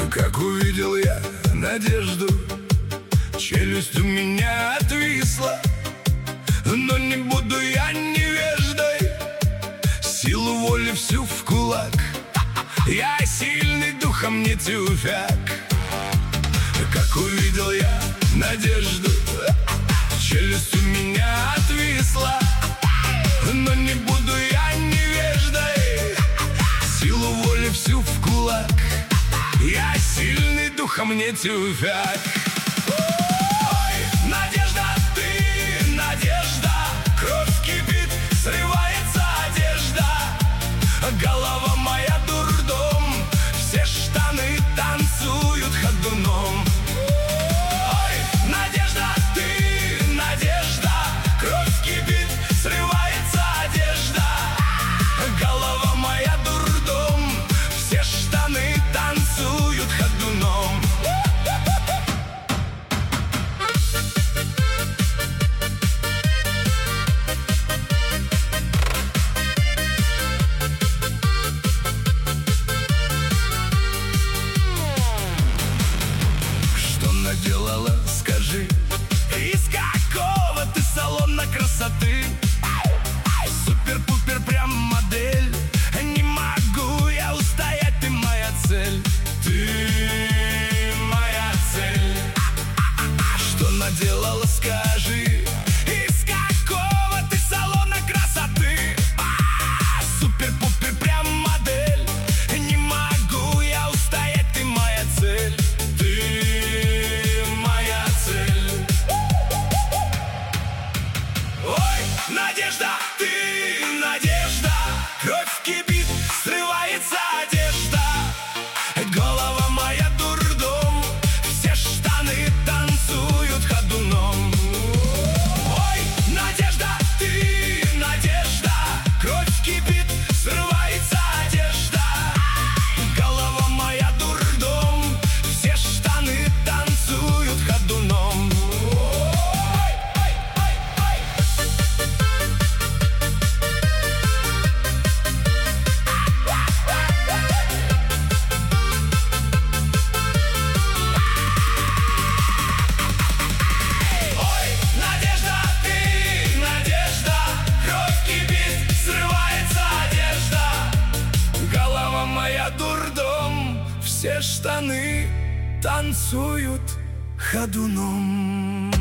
Как увидел я надежду, челюсть у меня отвисла. Но не буду я невеждой, силу воли всю в кулак. Я сильный духом, не тюфяк. Как увидел я надежду, челюсть у меня отвисла. Но не буду я невеждой, силу воли всю в кулак. Я сильный духом, не тюфяк. Ой, надежда, ты надежда, кровь кипит, срывается одежда. Голова моя дурдом, все штаны танцуют ходуном. Ой, надежда, ты надежда, кровь кипит, срывается одежда. Голова моя дурдом, все штаны танцуют ходуном. Что наделала, скажи? Из какого ты салона красоты? Супер-пупер, прям модель. Не могу я устоять, ты моя цель. Ты моя цель. Что наделала, скажи? Из какого ты салона красоты? Супер-пупер, прям модель. Не могу я устоять, ты моя цель. Ты моя цель. Ой, надежда, ты надежда, кровь кипит, срывается одежда. Голова моя дурдом, все штаны танцуют ходуном. Ой, надежда, ты надежда, кровь кипит, срывается одежда. Голова моя дурдом, все штаны танцуют ходуном. Ой, надежда, ты надежда, кровь кипит, срывается одежда. Голова моя дурдом, все штаны танцуют ходуном.